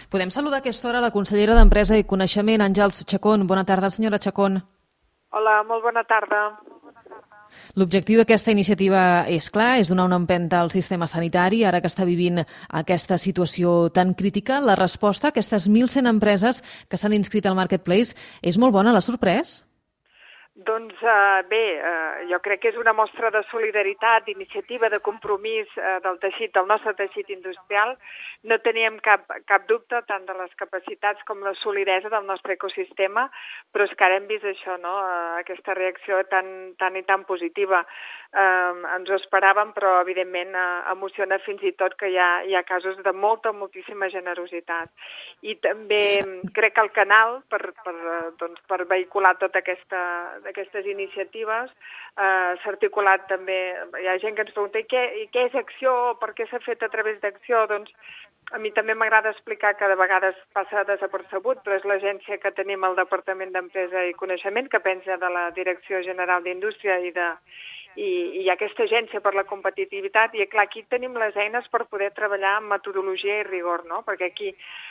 Podem saludar a aquesta hora la consellera d'Empresa i Coneixement, Àngels Chacón. Bona tarda, senyora Chacón. Hola, molt bona tarda. L'objectiu d'aquesta iniciativa és clar, és donar una empenta al sistema sanitari, ara que està vivint aquesta situació tan crítica. La resposta a aquestes 1.100 empreses que s'han inscrit al Marketplace és molt bona, l'ha sorprès? Doncs bé, jo crec que és una mostra de solidaritat, d'iniciativa, de compromís del nostre teixit industrial. No teníem cap dubte tant de les capacitats com la solidesa del nostre ecosistema, però és que ara hem vist això, no? Aquesta reacció tan positiva. Ens ho esperàvem, però evidentment emociona fins i tot que hi ha casos de moltíssima generositat. I també crec que el canal per vehicular tota aquestes iniciatives s'ha articulat també. Hi ha gent que ens pregunta i què és Acció? Per què s'ha fet a través d'Acció? Doncs a mi també m'agrada explicar que de vegades passa desapercebut, però és l'agència que tenim al Departament d'Empresa i Coneixement, que penja de la Direcció General d'Indústria i hi ha aquesta agència per la competitivitat i, clar, aquí tenim les eines per poder treballar amb metodologia i rigor, no? Perquè aquí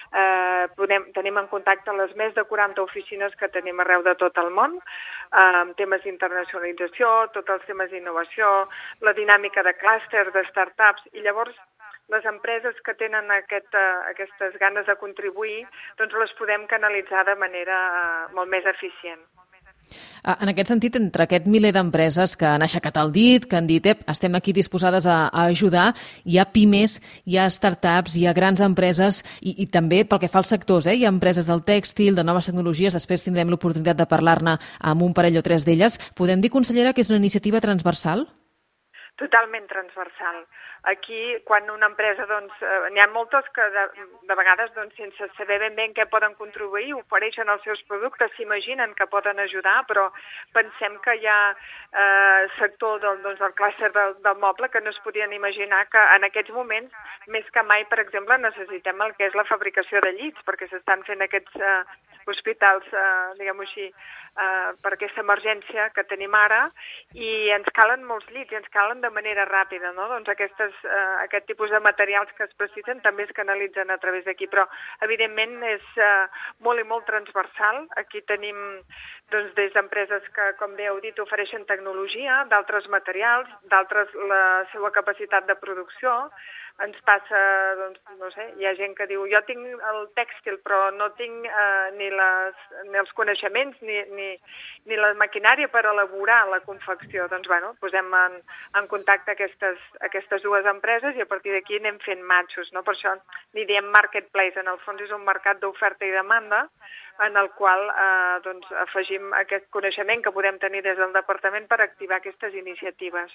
tenim en contacte les més de 40 oficines que tenim arreu de tot el món, amb temes d'internacionalització, tots els temes d'innovació, la dinàmica de clústers, de startups, i llavors les empreses que tenen aquestes ganes de contribuir, doncs les podem canalitzar de manera molt més eficient. En aquest sentit, entre aquest miler d'empreses que han aixecat el dit, que han dit estem aquí disposades a ajudar, hi ha pimes, hi ha startups, hi ha grans empreses i també pel que fa als sectors, hi ha empreses del tèxtil, de noves tecnologies, després tindrem l'oportunitat de parlar-ne amb un parell o tres d'elles. Podem dir, consellera, que és una iniciativa transversal? Totalment transversal. Aquí, quan una empresa, n'hi ha moltes que de vegades, sense saber ben bé en què poden contribuir, ofereixen els seus productes, s'imaginen que poden ajudar, però pensem que hi ha sector del clúster del moble que no es podien imaginar que en aquests moments, més que mai, per exemple, necessitem el que és la fabricació de llits, perquè s'estan fent aquests hospitals, diguem-ho així, per aquesta emergència que tenim ara, i ens calen molts llits, i ens calen de manera ràpida, no? Doncs aquest tipus de materials que es precisen també es canalitzen a través d'aquí, però evidentment és molt i molt transversal. Aquí tenim des d'empreses que, com bé heu dit, ofereixen tecnologia, d'altres materials, d'altres la seva capacitat de producció. Ens passa, no sé, hi ha gent que diu jo tinc el tèxtil però no tinc ni els coneixements ni la maquinària per elaborar la confecció. Doncs, posem en contacte aquestes dues empreses i a partir d'aquí anem fent matxos, no? Per això n'hi diem Marketplace. En el fons és un mercat d'oferta i demanda en el qual afegim aquest coneixement que podem tenir des del departament per activar aquestes iniciatives.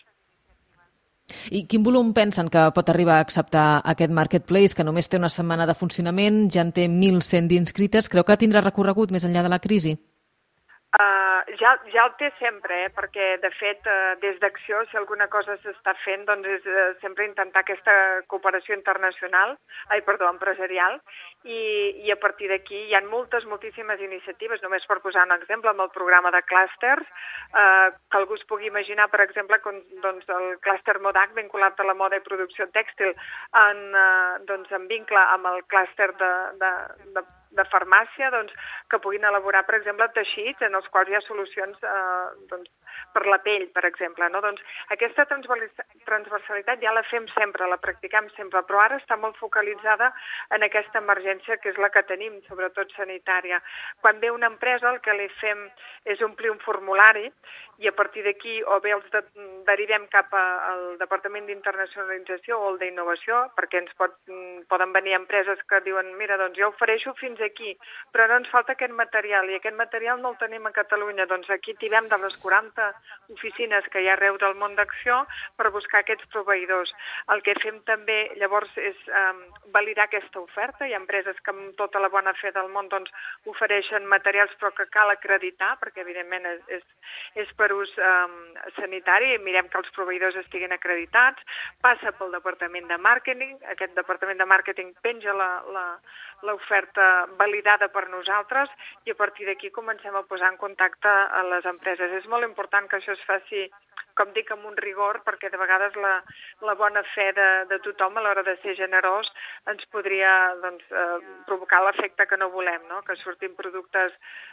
I quin volum pensen que pot arribar a acceptar aquest Marketplace, que només té una setmana de funcionament, ja en té 1.100 d'inscrites? Creu que tindrà recorregut més enllà de la crisi? Ja el té sempre, perquè de fet des d'Acció si alguna cosa s'està fent és sempre intentar aquesta cooperació empresarial i a partir d'aquí hi ha moltíssimes iniciatives, només per posar un exemple amb el programa de clústers, que algú es pugui imaginar, per exemple, el clúster Modac vinculat a la moda i producció tèxtil en vincle amb el clúster de farmàcia, que puguin elaborar, per exemple, teixits en els quals hi ha solucions per la pell, per exemple, no? Doncs aquesta transversalitat ja la fem sempre, la practicam sempre, però ara està molt focalitzada en aquesta emergència que és la que tenim, sobretot sanitària. Quan ve una empresa el que li fem és omplir un formulari i a partir d'aquí o bé els derivem cap al Departament d'Internacionalització o el d'Innovació, perquè ens poden venir empreses que diuen mira, jo ofereixo fins aquí, però no ens falta aquest material i aquest material no el tenim a Catalunya, doncs aquí tirem de les 40 oficines que hi ha arreu del món d'Acció per buscar aquests proveïdors. El que fem també llavors és validar aquesta oferta. Hi ha empreses que amb tota la bona fe del món ofereixen materials però que cal acreditar perquè evidentment és per ús sanitari i mirem que els proveïdors estiguin acreditats. Passa pel departament de màrqueting, aquest departament de màrqueting penja l'oferta validada per nosaltres i a partir d'aquí comencem a posar en contacte a les empreses. És molt important que això es faci, com dic, amb un rigor, perquè de vegades la bona fe de tothom a l'hora de ser generós ens podria provocar l'efecte que no volem, no? Que surtin productes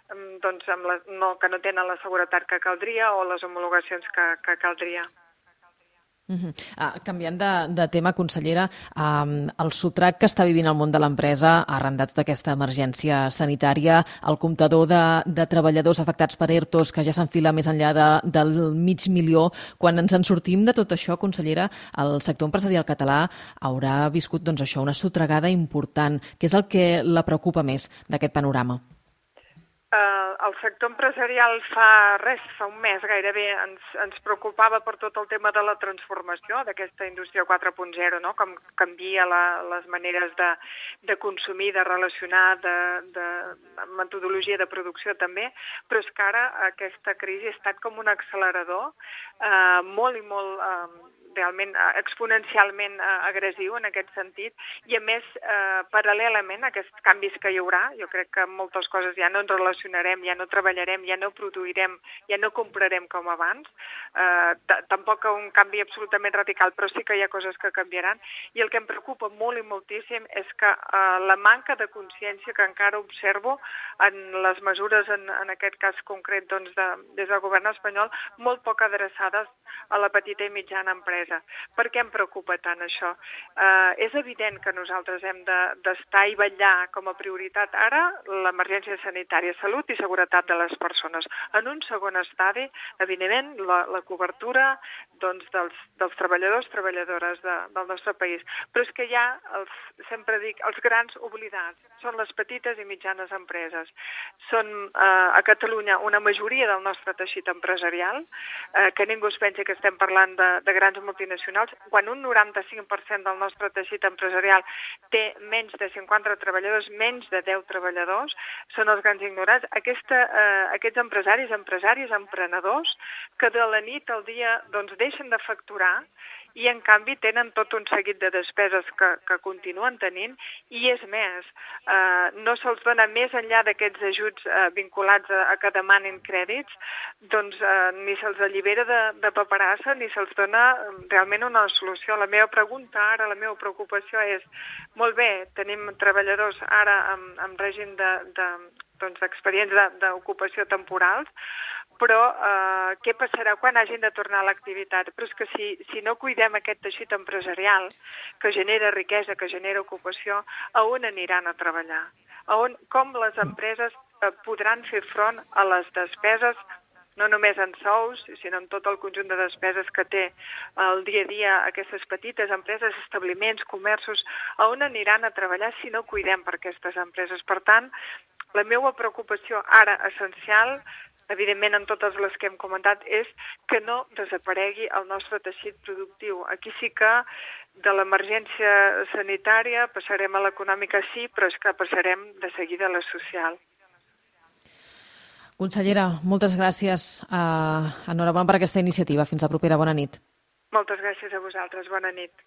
que no tenen la seguretat que caldria o les homologacions que caldria. Canviant de tema, consellera, el sotrac que està vivint el món de l'empresa arran de tota aquesta emergència sanitària, el comptador de treballadors afectats per ERTOs que ja s'enfila més enllà del 500.000, quan ens en sortim de tot això, consellera, el sector empresarial català haurà viscut això, una sotragada important. Què és el que la preocupa més d'aquest panorama? El sector empresarial fa un mes gairebé ens preocupava per tot el tema de la transformació d'aquesta indústria 4.0, no? Com canvia les maneres de consumir, de relacionar, de metodologia de producció també, però és que ara aquesta crisi ha estat com un accelerador molt i molt realment exponencialment agressiu en aquest sentit i a més paral·lelament a aquests canvis que hi haurà, jo crec que moltes coses ja no ens relacionarem, ja no treballarem, ja no produirem, ja no comprarem com abans, tampoc un canvi absolutament radical, però sí que hi ha coses que canviaran i el que em preocupa molt i moltíssim és que la manca de consciència que encara observo en les mesures, en aquest cas concret des del govern espanyol, molt poc adreçades a la petita i mitjana empresa. Per què em preocupa tant això? És evident que nosaltres hem d'estar i vetllar com a prioritat ara l'emergència sanitària, salut i seguretat de les persones. En un segon estadi, evidentment, la cobertura dels treballadors, treballadores del nostre país. Però és que hi ha, sempre dic, els grans oblidats. Són les petites i mitjanes empreses. Són a Catalunya una majoria del nostre teixit empresarial, que ningú es pensi que estem parlant de grans multinacionals, quan un 95% del nostre teixit empresarial té menys de 50 treballadors, menys de 10 treballadors, són els grans ignorats. Aquests empresaris, emprenedors, que de la nit al dia deixen de facturar i en canvi tenen tot un seguit de despeses que continuen tenint i és més, no se'ls dona més enllà d'aquests ajuts vinculats a que demanin crèdits, ni se'ls allibera de paperassa ni se'ls dona realment una solució. La meva pregunta ara, la meva preocupació és, molt bé, tenim treballadors ara en règim d'expedients d'ocupació temporals, però què passarà quan hagin de tornar a l'activitat? Però és que si no cuidem aquest teixit empresarial que genera riquesa, que genera ocupació, a on aniran a treballar? Com les empreses podran fer front a les despeses, no només en sous, sinó en tot el conjunt de despeses que té el dia a dia aquestes petites empreses, establiments, comerços, a on aniran a treballar si no cuidem per aquestes empreses? Per tant, la meva preocupació ara essencial, evidentment en totes les que hem comentat, és que no desaparegui el nostre teixit productiu. Aquí sí que de l'emergència sanitària passarem a l'econòmica, sí, però és que passarem de seguida a la social. Consellera, moltes gràcies. Enhorabona per aquesta iniciativa. Fins la propera. Bona nit. Moltes gràcies a vosaltres. Bona nit.